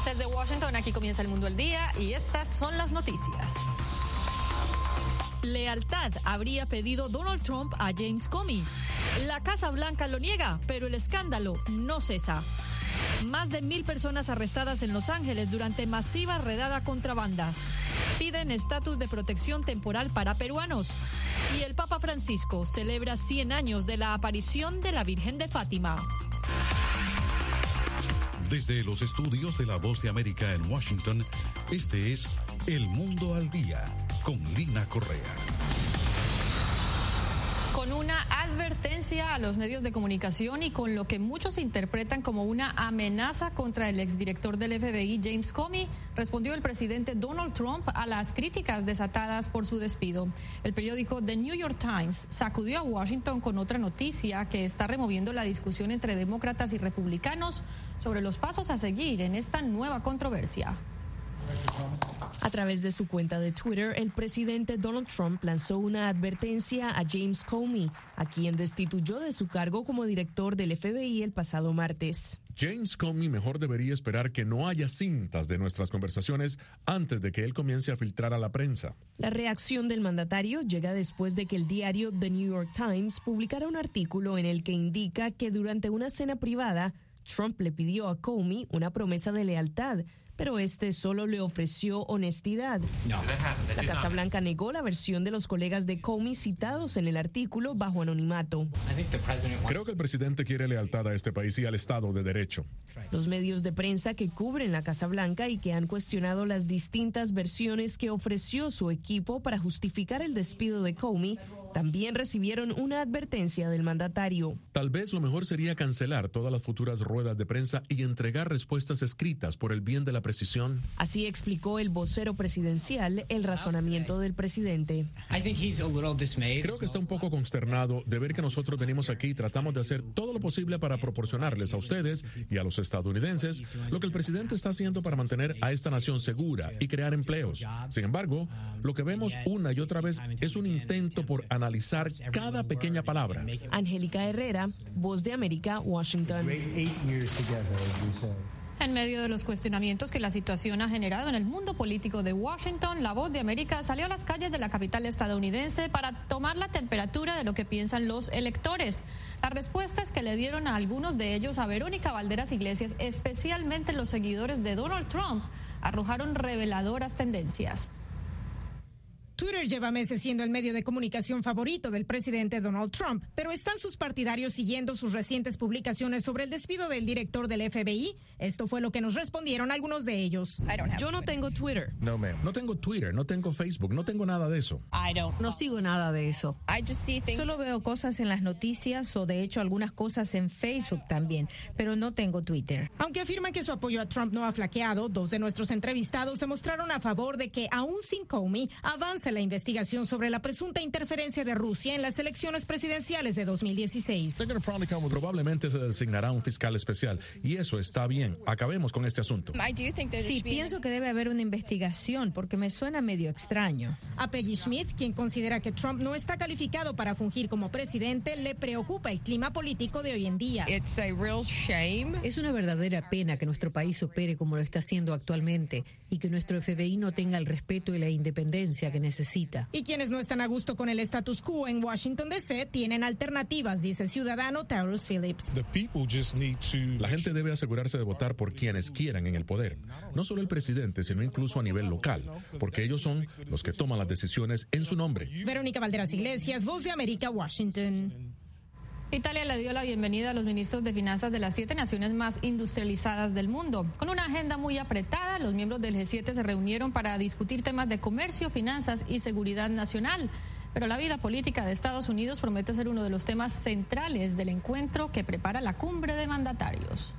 Desde Washington, aquí comienza El Mundo al Día y estas son las noticias. Lealtad habría pedido Donald Trump a James Comey. La Casa Blanca lo niega, pero el escándalo no cesa. Más de 1,000 personas arrestadas en Los Ángeles durante masiva redada contra bandas. Piden estatus de protección temporal para peruanos. Y el Papa Francisco celebra 100 años de la aparición de la Virgen de Fátima. Desde los estudios de La Voz de América en Washington, este es El Mundo al Día, con Lina Correa. Con una advertencia a los medios de comunicación y con lo que muchos interpretan como una amenaza contra el exdirector del FBI, James Comey, respondió el presidente Donald Trump a las críticas desatadas por su despido. El periódico The New York Times sacudió a Washington con otra noticia que está removiendo la discusión entre demócratas y republicanos sobre los pasos a seguir en esta nueva controversia. A través de su cuenta de Twitter, el presidente Donald Trump lanzó una advertencia a James Comey, a quien destituyó de su cargo como director del FBI el pasado martes. James Comey mejor debería esperar que no haya cintas de nuestras conversaciones antes de que él comience a filtrar a la prensa. La reacción del mandatario llega después de que el diario The New York Times publicara un artículo en el que indica que durante una cena privada, Trump le pidió a Comey una promesa de lealtad, pero este solo le ofreció honestidad. La Casa Blanca negó la versión de los colegas de Comey citados en el artículo bajo anonimato. Creo que el presidente quiere lealtad a este país y al Estado de Derecho. Los medios de prensa que cubren la Casa Blanca y que han cuestionado las distintas versiones que ofreció su equipo para justificar el despido de Comey también recibieron una advertencia del mandatario. Tal vez lo mejor sería cancelar todas las futuras ruedas de prensa y entregar respuestas escritas por el bien de la precisión. Así explicó el vocero presidencial el razonamiento del presidente. Creo que está un poco consternado de ver que nosotros venimos aquí y tratamos de hacer todo lo posible para proporcionarles a ustedes y a los estadounidenses lo que el presidente está haciendo para mantener a esta nación segura y crear empleos. Sin embargo, lo que vemos una y otra vez es un intento por analizar cada pequeña palabra. Angélica Herrera, Voz de América, Washington. En medio de los cuestionamientos que la situación ha generado en el mundo político de Washington, La Voz de América salió a las calles de la capital estadounidense para tomar la temperatura de lo que piensan los electores. Las respuestas que le dieron a algunos de ellos a Verónica Valderas Iglesias, especialmente los seguidores de Donald Trump, arrojaron reveladoras tendencias. Twitter lleva meses siendo el medio de comunicación favorito del presidente Donald Trump, pero ¿están sus partidarios siguiendo sus recientes publicaciones sobre el despido del director del FBI? Esto fue lo que nos respondieron algunos de ellos. Yo no tengo Twitter. No tengo Twitter, no tengo Facebook, no tengo nada de eso. No sigo nada de eso. Solo veo cosas en las noticias o de hecho algunas cosas en Facebook también, pero no tengo Twitter. Aunque afirman que su apoyo a Trump no ha flaqueado, dos de nuestros entrevistados se mostraron a favor de que, aún sin Comey, avance la investigación sobre la presunta interferencia de Rusia en las elecciones presidenciales de 2016. Probablemente se designará un fiscal especial y eso está bien. Acabemos con este asunto. Sí, pienso que debe haber una investigación porque me suena medio extraño. A Peggy Smith, quien considera que Trump no está calificado para fungir como presidente, le preocupa el clima político de hoy en día. Es una verdadera pena que nuestro país opere como lo está haciendo actualmente y que nuestro FBI no tenga el respeto y la independencia que necesita. Y quienes no están a gusto con el status quo en Washington D.C. tienen alternativas, dice el ciudadano Taurus Phillips. La gente debe asegurarse de votar por quienes quieran en el poder, no solo el presidente, sino incluso a nivel local, porque ellos son los que toman las decisiones en su nombre. Verónica Valderas Iglesias, Voz de América, Washington. Italia le dio la bienvenida a los ministros de finanzas de las 7 naciones más industrializadas del mundo. Con una agenda muy apretada, los miembros del G7 se reunieron para discutir temas de comercio, finanzas y seguridad nacional. Pero la vida política de Estados Unidos promete ser uno de los temas centrales del encuentro que prepara la cumbre de mandatarios.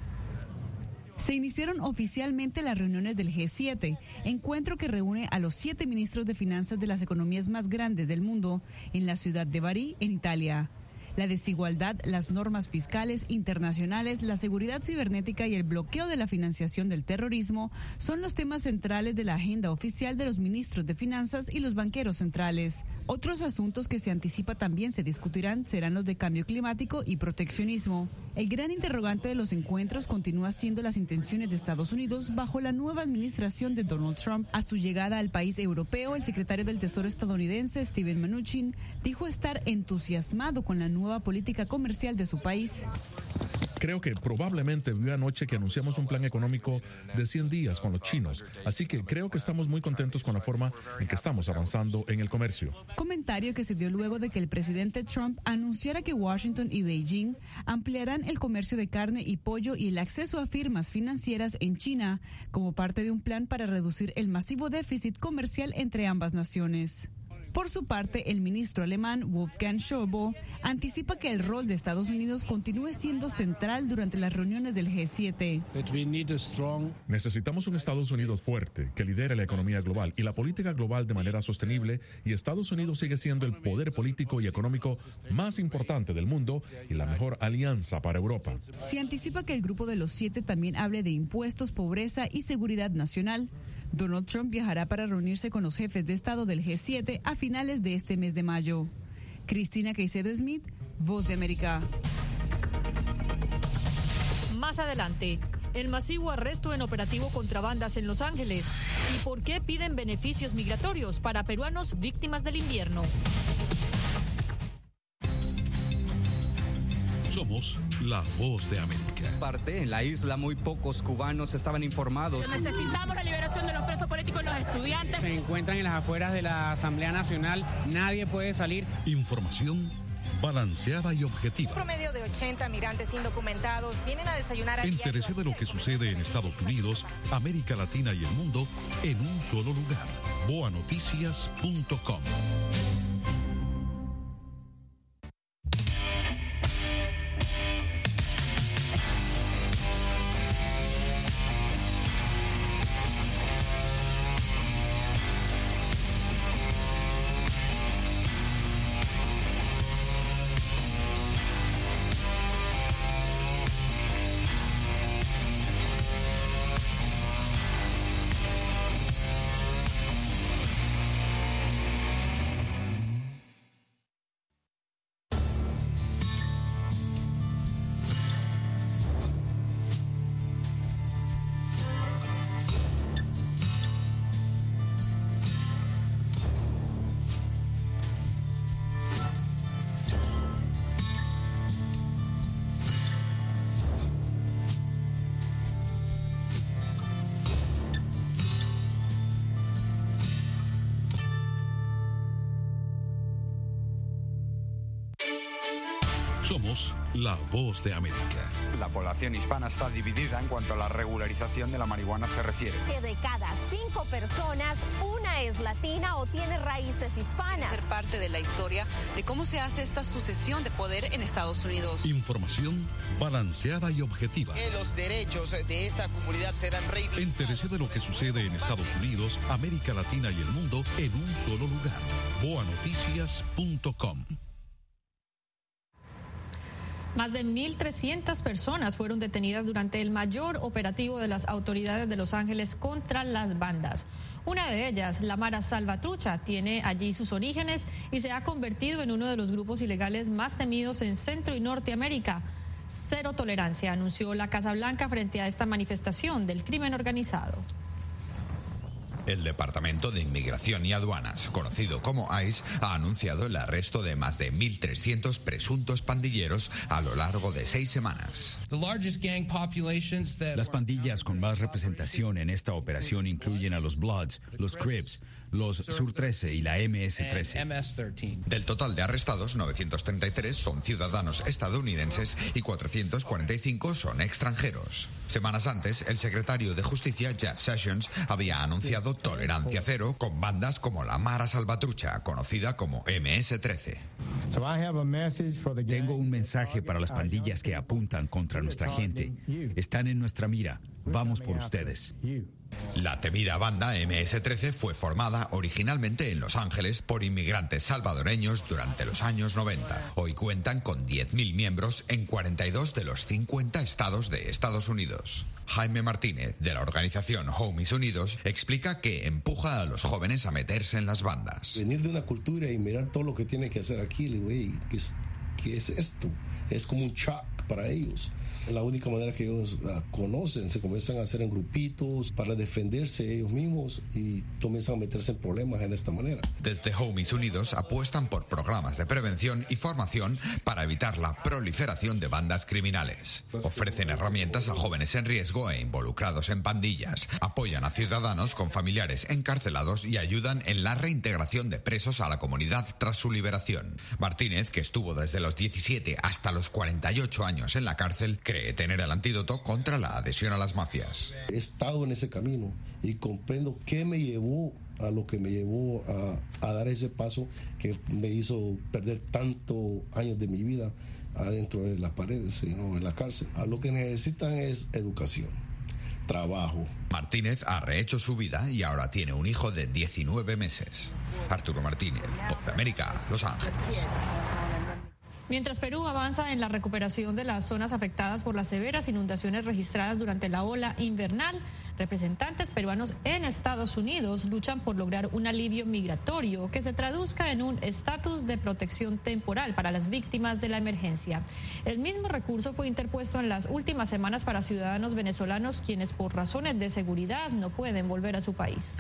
Se iniciaron oficialmente las reuniones del G7, encuentro que reúne a los 7 ministros de finanzas de las economías más grandes del mundo en la ciudad de Bari, en Italia. La desigualdad, las normas fiscales internacionales, la seguridad cibernética y el bloqueo de la financiación del terrorismo son los temas centrales de la agenda oficial de los ministros de Finanzas y los banqueros centrales. Otros asuntos que se anticipa también se discutirán serán los de cambio climático y proteccionismo. El gran interrogante de los encuentros continúa siendo las intenciones de Estados Unidos bajo la nueva administración de Donald Trump. A su llegada al país europeo, el secretario del Tesoro estadounidense, Steven Mnuchin, dijo estar entusiasmado con la nueva política comercial de su país. Creo que probablemente vio anoche que anunciamos un plan económico de 100 días con los chinos, así que creo que estamos muy contentos con la forma en que estamos avanzando en el comercio. Comentario que se dio luego de que el presidente Trump anunciara que Washington y Beijing ampliarán el comercio de carne y pollo y el acceso a firmas financieras en China como parte de un plan para reducir el masivo déficit comercial entre ambas naciones. Por su parte, el ministro alemán Wolfgang Schäuble anticipa que el rol de Estados Unidos continúe siendo central durante las reuniones del G7. Necesitamos un Estados Unidos fuerte que lidere la economía global y la política global de manera sostenible, y Estados Unidos sigue siendo el poder político y económico más importante del mundo y la mejor alianza para Europa. Se anticipa que el grupo de los 7 también hable de impuestos, pobreza y seguridad nacional. Donald Trump viajará para reunirse con los jefes de Estado del G7 a finales de este mes de mayo. Cristina Caicedo Smith, Voz de América. Más adelante, el masivo arresto en operativo contrabandas en Los Ángeles y por qué piden beneficios migratorios para peruanos víctimas del invierno. Somos la Voz de América. En la isla muy pocos cubanos estaban informados. Necesitamos la liberación de los presos políticos y los estudiantes. Se encuentran en las afueras de la Asamblea Nacional. Nadie puede salir. Información balanceada y objetiva. Un promedio de 80 migrantes indocumentados vienen a desayunar. Entérese de lo que sucede en Estados Unidos, América Latina y el mundo en un solo lugar. boanoticias.com. Somos la Voz de América. La población hispana está dividida en cuanto a la regularización de la marihuana se refiere. Que de cada 5 personas, una es latina o tiene raíces hispanas. Ser parte de la historia de cómo se hace esta sucesión de poder en Estados Unidos. Información balanceada y objetiva. Que los derechos de esta comunidad serán reivindicados. Entérese de lo que sucede en Estados Unidos, América Latina y el mundo en un solo lugar. boanoticias.com. Más de 1.300 personas fueron detenidas durante el mayor operativo de las autoridades de Los Ángeles contra las bandas. Una de ellas, la Mara Salvatrucha, tiene allí sus orígenes y se ha convertido en uno de los grupos ilegales más temidos en Centro y Norteamérica. Cero tolerancia, anunció la Casa Blanca frente a esta manifestación del crimen organizado. El Departamento de Inmigración y Aduanas, conocido como ICE, ha anunciado el arresto de más de 1.300 presuntos pandilleros a lo largo de 6 semanas. Las pandillas con más representación en esta operación incluyen a los Bloods, los Crips, los Sur 13 y la MS-13. Del total de arrestados, 933 son ciudadanos estadounidenses y 445 son extranjeros. Semanas antes, el secretario de Justicia, Jeff Sessions, había anunciado tolerancia cero con bandas como la Mara Salvatrucha, conocida como MS-13. Tengo un mensaje para las pandillas que apuntan contra nuestra gente. Están en nuestra mira. Vamos por ustedes. La temida banda MS-13 fue formada originalmente en Los Ángeles por inmigrantes salvadoreños durante los años 90. Hoy cuentan con 10.000 miembros en 42 de los 50 estados de Estados Unidos. Jaime Martínez, de la organización Homies Unidos, explica que empuja a los jóvenes a meterse en las bandas. Venir de una cultura y mirar todo lo que tiene que hacer aquí, güey, ¿qué es esto? Es como un shock para ellos. Es la única manera que ellos conocen, se comienzan a hacer en grupitos para defenderse ellos mismos y comienzan a meterse en problemas en esta manera. Desde Homies Unidos apuestan por programas de prevención y formación para evitar la proliferación de bandas criminales. Ofrecen herramientas a jóvenes en riesgo e involucrados en pandillas, apoyan a ciudadanos con familiares encarcelados y ayudan en la reintegración de presos a la comunidad tras su liberación. Martínez, que estuvo desde los 17 hasta los 48 años en la cárcel, cree tener el antídoto contra la adhesión a las mafias. He estado en ese camino y comprendo qué me llevó a lo que me llevó a dar ese paso que me hizo perder tantos años de mi vida adentro de las paredes, ¿no? En la cárcel. A lo que necesitan es educación, trabajo. Martínez ha rehecho su vida y ahora tiene un hijo de 19 meses. Arturo Martínez, Voz de América, Los Ángeles. Mientras Perú avanza en la recuperación de las zonas afectadas por las severas inundaciones registradas durante la ola invernal, representantes peruanos en Estados Unidos luchan por lograr un alivio migratorio que se traduzca en un estatus de protección temporal para las víctimas de la emergencia. El mismo recurso fue interpuesto en las últimas semanas para ciudadanos venezolanos quienes por razones de seguridad no pueden volver a su país.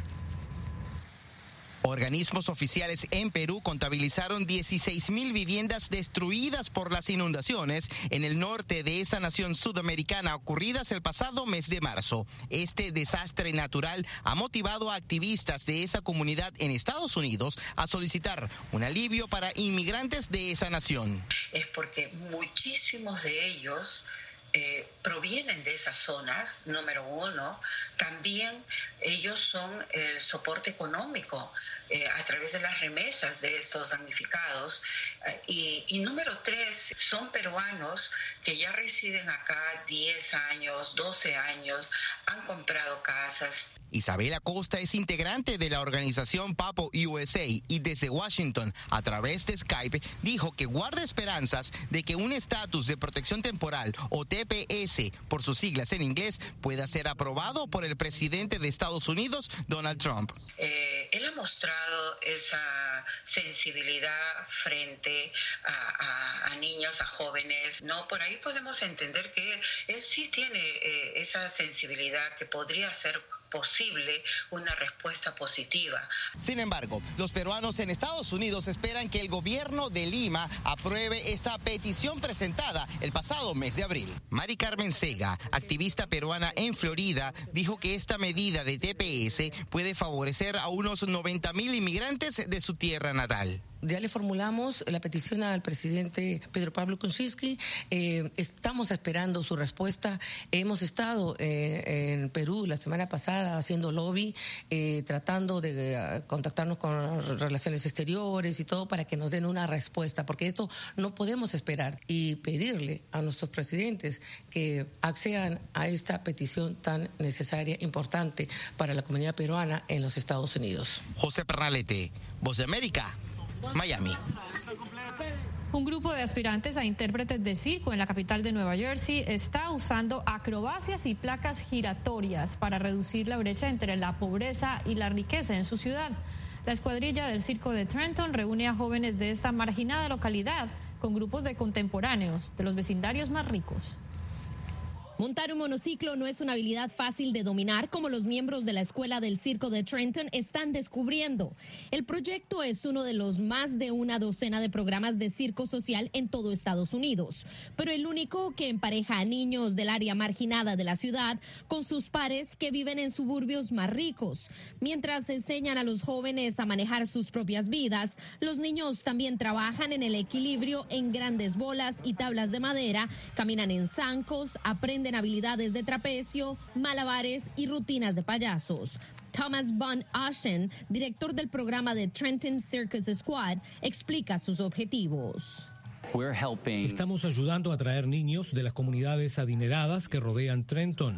Organismos oficiales en Perú contabilizaron 16.000 viviendas destruidas por las inundaciones en el norte de esa nación sudamericana ocurridas el pasado mes de marzo. Este desastre natural ha motivado a activistas de esa comunidad en Estados Unidos a solicitar un alivio para inmigrantes de esa nación. Es porque muchísimos de ellos provienen de esas zonas, número uno. También ellos son el soporte económico a través de las remesas de estos damnificados. Y número tres, son peruanos que ya residen acá 10 años, 12 años, han comprado casas. Isabel Acosta es integrante de la organización Papo USA y desde Washington, a través de Skype, dijo que guarda esperanzas de que un estatus de protección temporal o TPS, por sus siglas en inglés, pueda ser aprobado por el presidente de Estados Unidos, Donald Trump. Él ha mostrado esa sensibilidad frente a niños, a jóvenes. No, por ahí podemos entender que él sí tiene esa sensibilidad que podría ser posible una respuesta positiva. Sin embargo, los peruanos en Estados Unidos esperan que el gobierno de Lima apruebe esta petición presentada el pasado mes de abril. Mari Carmen Sega, activista peruana en Florida, dijo que esta medida de TPS puede favorecer a unos 90.000 inmigrantes de su tierra natal. Ya le formulamos la petición al presidente Pedro Pablo Kuczynski. Estamos esperando su respuesta. Hemos estado en Perú la semana pasada haciendo lobby, tratando de contactarnos con relaciones exteriores y todo para que nos den una respuesta, porque esto no podemos esperar, y pedirle a nuestros presidentes que accedan a esta petición tan necesaria, importante para la comunidad peruana en los Estados Unidos. José Pernalete, Voz de América, Miami. Un grupo de aspirantes a intérpretes de circo en la capital de Nueva Jersey está usando acrobacias y placas giratorias para reducir la brecha entre la pobreza y la riqueza en su ciudad. La escuadrilla del circo de Trenton reúne a jóvenes de esta marginada localidad con grupos de contemporáneos de los vecindarios más ricos. Montar un monociclo no es una habilidad fácil de dominar, como los miembros de la Escuela del Circo de Trenton están descubriendo. El proyecto es uno de los más de una docena de programas de circo social en todo Estados Unidos, pero el único que empareja a niños del área marginada de la ciudad con sus pares que viven en suburbios más ricos. Mientras enseñan a los jóvenes a manejar sus propias vidas, los niños también trabajan en el equilibrio en grandes bolas y tablas de madera, caminan en zancos, aprenden habilidades de trapecio, malabares y rutinas de payasos. Thomas Von Ocean, director del programa de Trenton Circus Squad, explica sus objetivos. Estamos ayudando a traer niños de las comunidades adineradas que rodean Trenton.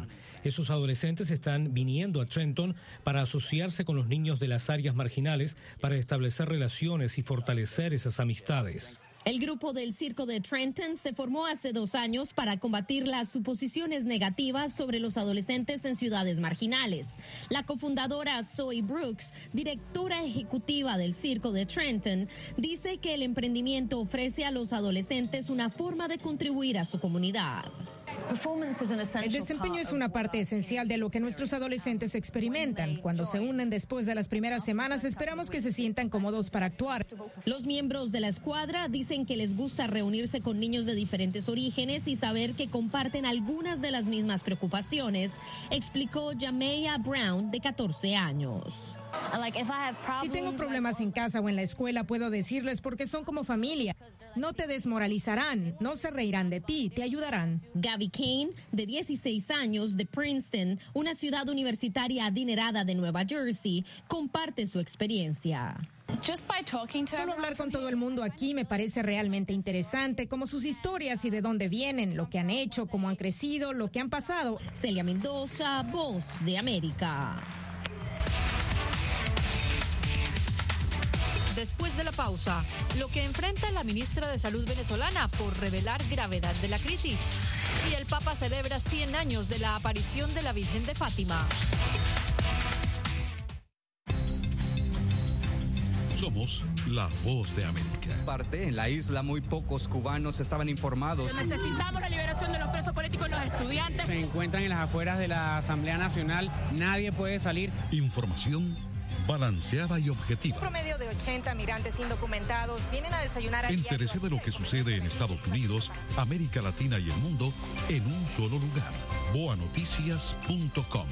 Esos adolescentes están viniendo a Trenton para asociarse con los niños de las áreas marginales para establecer relaciones y fortalecer esas amistades. El grupo del Circo de Trenton se formó hace 2 años para combatir las suposiciones negativas sobre los adolescentes en ciudades marginales. La cofundadora Zoe Brooks, directora ejecutiva del Circo de Trenton, dice que el emprendimiento ofrece a los adolescentes una forma de contribuir a su comunidad. El desempeño es una parte esencial de lo que nuestros adolescentes experimentan. Cuando se unen después de las primeras semanas, esperamos que se sientan cómodos para actuar. Los miembros de la escuadra dicen que les gusta reunirse con niños de diferentes orígenes y saber que comparten algunas de las mismas preocupaciones, explicó Jamea Brown, de 14 años. Si tengo problemas en casa o en la escuela, puedo decirles porque son como familia. No te desmoralizarán, no se reirán de ti, te ayudarán. Gabby Kane, de 16 años, de Princeton, una ciudad universitaria adinerada de Nueva Jersey, comparte su experiencia. Solo hablar con todo el mundo aquí me parece realmente interesante, como sus historias y de dónde vienen, lo que han hecho, cómo han crecido, lo que han pasado. Celia Mendoza, Voz de América. Después de la pausa, lo que enfrenta la ministra de Salud venezolana por revelar gravedad de la crisis. Y el Papa celebra 100 años de la aparición de la Virgen de Fátima. Somos la Voz de América. En la isla muy pocos cubanos estaban informados. Necesitamos la liberación de los presos políticos y los estudiantes. Se encuentran en las afueras de la Asamblea Nacional. Nadie puede salir. Información balanceada y objetiva. Un promedio de 80 migrantes indocumentados vienen a desayunar aquí. Entérese de lo que sucede en Estados Unidos, América Latina y el mundo en un solo lugar. boanoticias.com.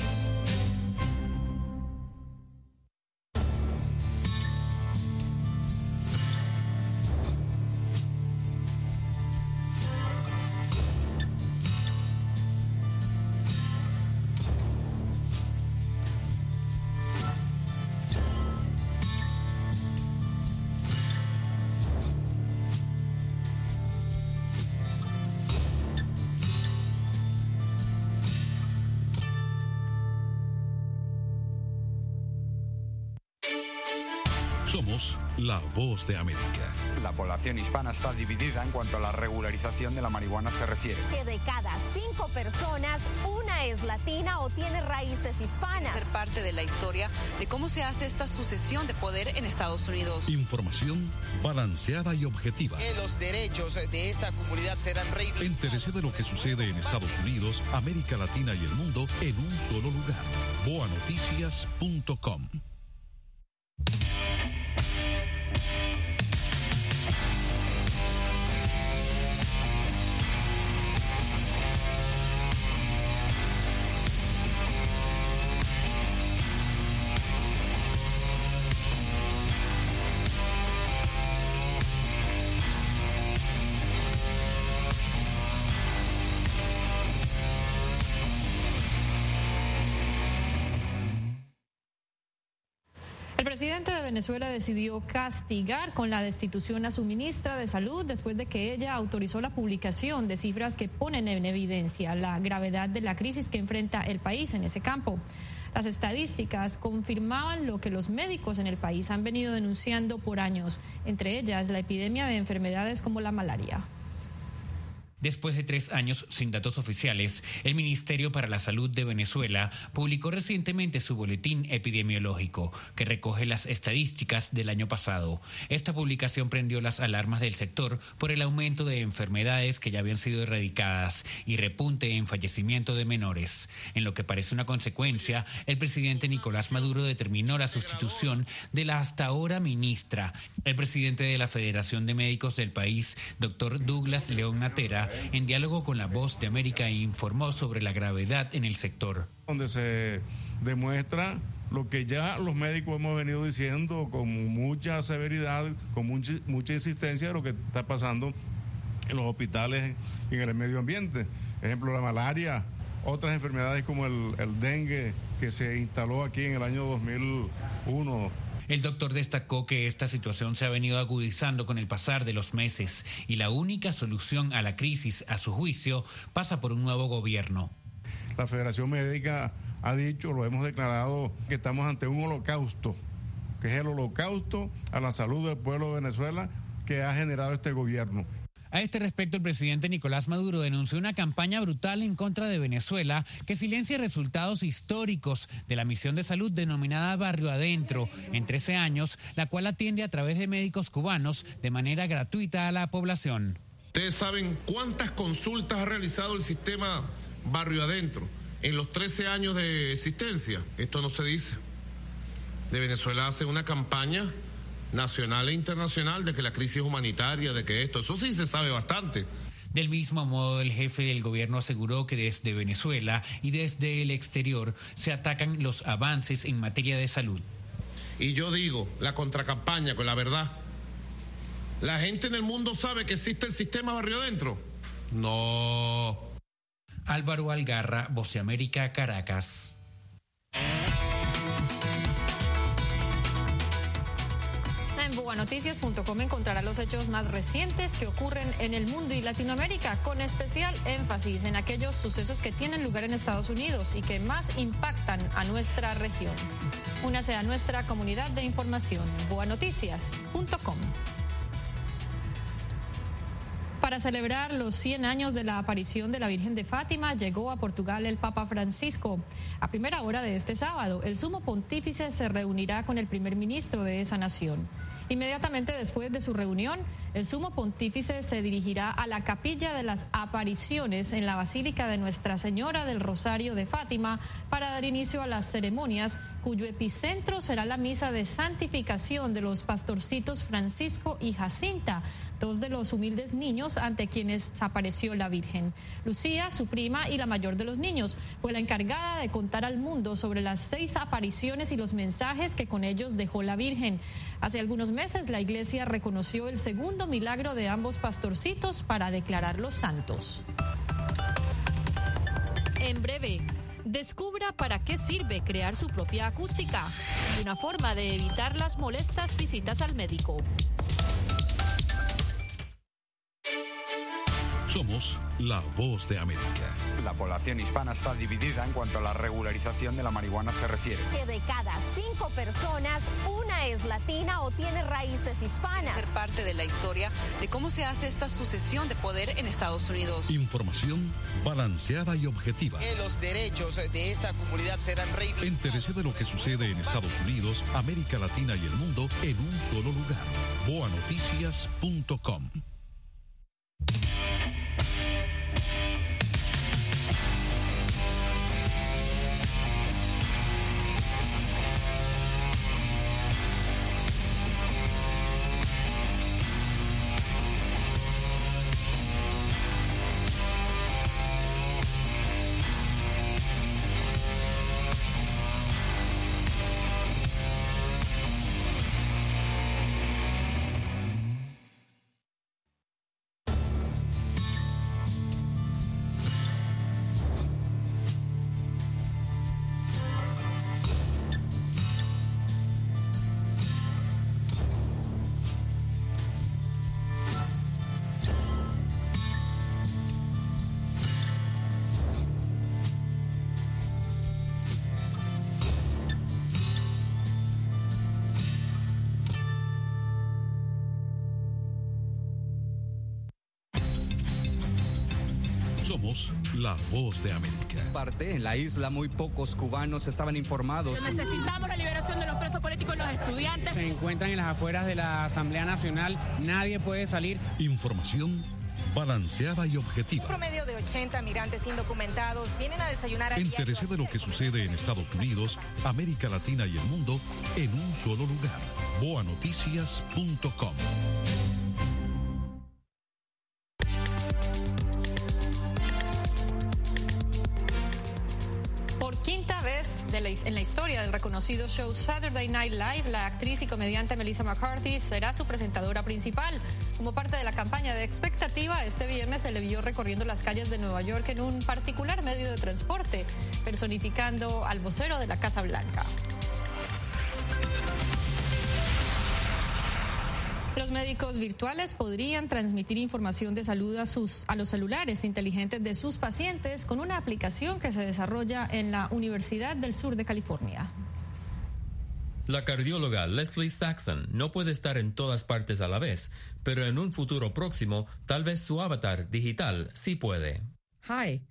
Somos la Voz de América. La población hispana está dividida en cuanto a la regularización de la marihuana se refiere. Que de cada 5 personas, una es latina o tiene raíces hispanas. Ser parte de la historia de cómo se hace esta sucesión de poder en Estados Unidos. Información balanceada y objetiva. Que los derechos de esta comunidad serán reivindicados. Entérese de lo que sucede en Estados Unidos, América Latina y el mundo en un solo lugar. boanoticias.com. El presidente de Venezuela decidió castigar con la destitución a su ministra de Salud después de que ella autorizó la publicación de cifras que ponen en evidencia la gravedad de la crisis que enfrenta el país en ese campo. Las estadísticas confirmaban lo que los médicos en el país han venido denunciando por años, entre ellas la epidemia de enfermedades como la malaria. Después de 3 años sin datos oficiales, el Ministerio para la Salud de Venezuela publicó recientemente su boletín epidemiológico, que recoge las estadísticas del año pasado. Esta publicación prendió las alarmas del sector por el aumento de enfermedades que ya habían sido erradicadas y repunte en fallecimiento de menores. En lo que parece una consecuencia, el presidente Nicolás Maduro determinó la sustitución de la hasta ahora ministra. El presidente de la Federación de Médicos del país, doctor Douglas León Natera, en diálogo con La Voz de América, informó sobre la gravedad en el sector. Donde se demuestra lo que ya los médicos hemos venido diciendo con mucha severidad, con mucha insistencia de lo que está pasando en los hospitales y en el medio ambiente. Ejemplo, la malaria, otras enfermedades como el dengue que se instaló aquí en el año 2001. El doctor destacó que esta situación se ha venido agudizando con el pasar de los meses y la única solución a la crisis, a su juicio, pasa por un nuevo gobierno. la Federación Médica ha dicho, lo hemos declarado, que estamos ante un holocausto, que es el holocausto a la salud del pueblo de Venezuela que ha generado este gobierno. A este respecto, el presidente Nicolás Maduro denunció una campaña brutal en contra de Venezuela que silencia resultados históricos de la misión de salud denominada Barrio Adentro en 13 años, la cual atiende a través de médicos cubanos de manera gratuita a la población. Ustedes saben cuántas consultas ha realizado el sistema Barrio Adentro en los 13 años de existencia. Esto no se dice. De Venezuela hace una campaña nacional e internacional de que la crisis humanitaria, de que eso sí se sabe bastante. Del mismo modo, el jefe del gobierno aseguró que desde Venezuela y desde el exterior se atacan los avances en materia de salud. Y yo digo, la contracampaña con la verdad. ¿La gente en el mundo sabe que existe el sistema Barrio Adentro? No. Álvaro Algarra, Voz de América, Caracas. En boanoticias.com encontrará los hechos más recientes que ocurren en el mundo y Latinoamérica, con especial énfasis en aquellos sucesos que tienen lugar en Estados Unidos y que más impactan a nuestra región. Únase a nuestra comunidad de información, boanoticias.com. Para celebrar los 100 años de la aparición de la Virgen de Fátima, llegó a Portugal el Papa Francisco. A primera hora de este sábado, el sumo pontífice se reunirá con el primer ministro de esa nación. Inmediatamente después de su reunión, el sumo pontífice se dirigirá a la Capilla de las Apariciones en la Basílica de Nuestra Señora del Rosario de Fátima para dar inicio a las ceremonias, cuyo epicentro será la misa de santificación de los pastorcitos Francisco y Jacinta, dos de los humildes niños ante quienes apareció la Virgen. Lucía, su prima y la mayor de los niños, fue la encargada de contar al mundo sobre las 6 apariciones y los mensajes que con ellos dejó la Virgen. Hace algunos meses la Iglesia reconoció el segundo milagro de ambos pastorcitos para declararlos santos. En breve, descubra para qué sirve crear su propia acústica y una forma de evitar las molestas visitas al médico. Somos la Voz de América. La población hispana está dividida en cuanto a la regularización de la marihuana se refiere. Que de cada 5 personas, una es latina o tiene raíces hispanas. Ser parte de la historia de cómo se hace esta sucesión de poder en Estados Unidos. Información balanceada y objetiva. Que los derechos de esta comunidad serán reivindicados. Entérese de lo que sucede en Estados Unidos, América Latina y el mundo en un solo lugar. boanoticias.com. Somos la Voz de América. Parte en la isla, muy pocos cubanos estaban informados. Necesitamos la liberación de los presos políticos y los estudiantes. Se encuentran en las afueras de la Asamblea Nacional. Nadie puede salir. Información balanceada y objetiva. Un promedio de 80 migrantes indocumentados vienen a desayunar aquí. Entérese de lo que sucede en Estados Unidos, América Latina y el mundo en un solo lugar. boanoticias.com. En la historia del reconocido show Saturday Night Live, la actriz y comediante Melissa McCarthy será su presentadora principal. Como parte de la campaña de expectativa, este viernes se le vio recorriendo las calles de Nueva York en un particular medio de transporte, personificando al vocero de la Casa Blanca. Los médicos virtuales podrían transmitir información de salud a los celulares inteligentes de sus pacientes con una aplicación que se desarrolla en la Universidad del Sur de California. La cardióloga Leslie Saxon no puede estar en todas partes a la vez, pero en un futuro próximo, tal vez su avatar digital sí puede. Hi.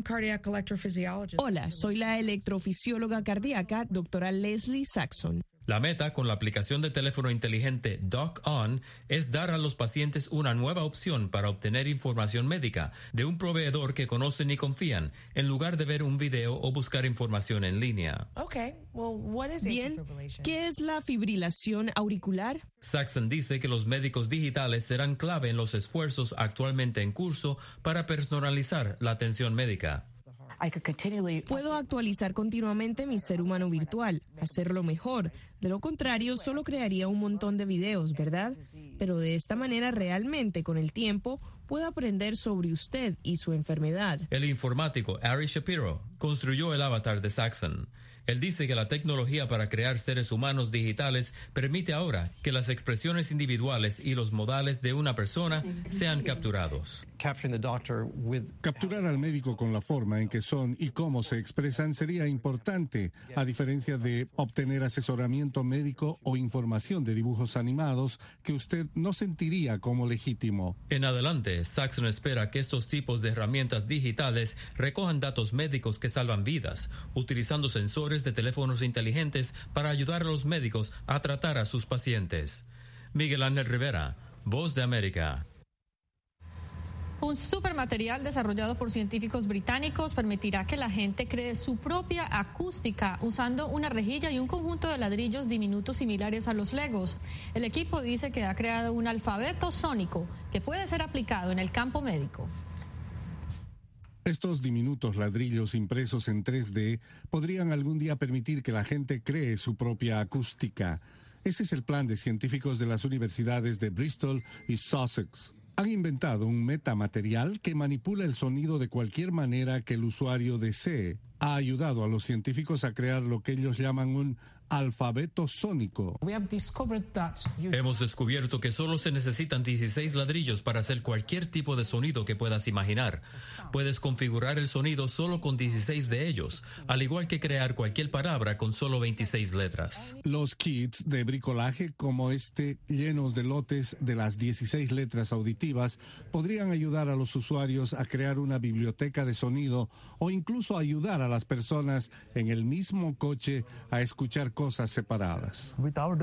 Hola, soy la electrofisióloga cardíaca, doctora Leslie Saxon. La meta con la aplicación de teléfono inteligente Doc On es dar a los pacientes una nueva opción para obtener información médica de un proveedor que conocen y confían, en lugar de ver un video o buscar información en línea. Bien, ¿qué es la fibrilación auricular? Saxon dice que los médicos digitales serán clave en los esfuerzos actualmente en curso para personalizar la atención médica. Puedo actualizar continuamente mi ser humano virtual, hacerlo mejor. De lo contrario, solo crearía un montón de videos, ¿verdad? Pero de esta manera realmente, con el tiempo, puedo aprender sobre usted y su enfermedad. El informático Ari Shapiro construyó el avatar de Saxon. Él dice que la tecnología para crear seres humanos digitales permite ahora que las expresiones individuales y los modales de una persona sean capturados. Capturar al médico con la forma en que son y cómo se expresan sería importante, a diferencia de obtener asesoramiento médico o información de dibujos animados que usted no sentiría como legítimo. En adelante, Saxon espera que estos tipos de herramientas digitales recojan datos médicos que salvan vidas, utilizando sensores de teléfonos inteligentes para ayudar a los médicos a tratar a sus pacientes. Miguel Ángel Rivera, Voz de América. Un supermaterial desarrollado por científicos británicos permitirá que la gente cree su propia acústica usando una rejilla y un conjunto de ladrillos diminutos similares a los Legos. El equipo dice que ha creado un alfabeto sónico que puede ser aplicado en el campo médico. Estos diminutos ladrillos impresos en 3D podrían algún día permitir que la gente cree su propia acústica. Ese es el plan de científicos de las universidades de Bristol y Sussex. Han inventado un metamaterial que manipula el sonido de cualquier manera que el usuario desee. Ha ayudado a los científicos a crear lo que ellos llaman un alfabeto sónico. Hemos descubierto que solo se necesitan 16 ladrillos para hacer cualquier tipo de sonido que puedas imaginar. Puedes configurar el sonido solo con 16 de ellos, al igual que crear cualquier palabra con solo 26 letras. Los kits de bricolaje como este, llenos de lotes de las 16 letras auditivas, podrían ayudar a los usuarios a crear una biblioteca de sonido o incluso ayudar a las personas en el mismo coche a escuchar cosas separadas.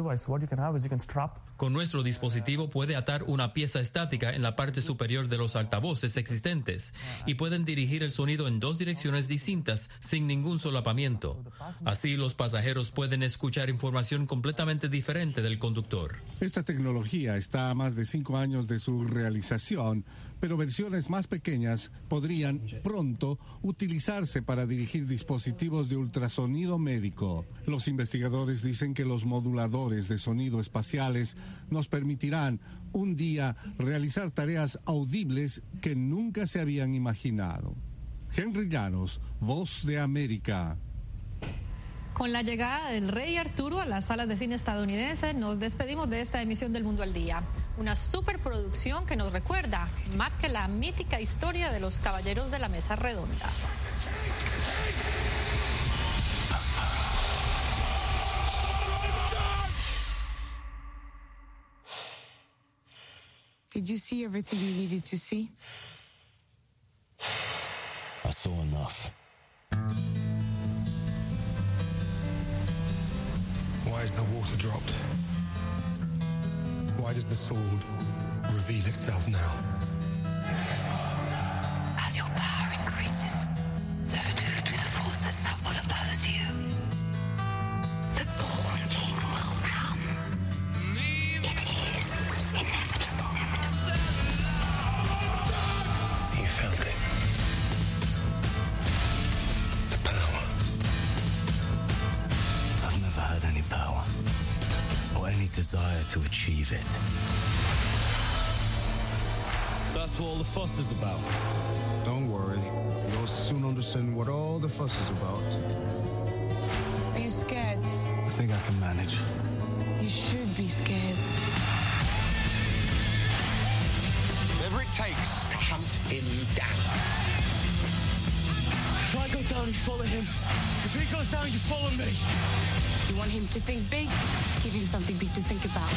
Con nuestro dispositivo puede atar una pieza estática en la parte superior de los altavoces existentes y pueden dirigir el sonido en dos direcciones distintas sin ningún solapamiento. Así los pasajeros pueden escuchar información completamente diferente del conductor. Esta tecnología está a más de 5 años de su realización, pero versiones más pequeñas podrían pronto utilizarse para dirigir dispositivos de ultrasonido médico. Los investigadores dicen que los moduladores de sonido espaciales nos permitirán un día realizar tareas audibles que nunca se habían imaginado. Henry Llanos, Voz de América. Con la llegada del Rey Arturo a las salas de cine estadounidenses, nos despedimos de esta emisión del Mundo al Día. Una superproducción que nos recuerda más que la mítica historia de los Caballeros de la Mesa Redonda. Did you see everything you needed to see? I saw enough. Why is the water dropped? Why does the sword reveal itself now? As your power increases, so do the forces that will oppose you. The Born King will come. It is inevitable. He felt it. The power. I've never had any power or any desire to achieve it. That's what all the fuss is about. Don't worry. You'll soon understand what all the fuss is about. Are you scared? I think I can manage. You should be scared. takes to hunt him down. If I go down, you follow him. If he goes down, you follow me. You want him to think big? Give him something big to think about.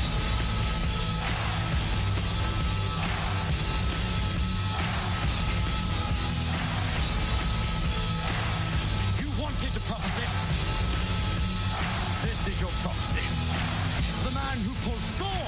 You wanted the prophecy. This is your prophecy. The man who pulled Saul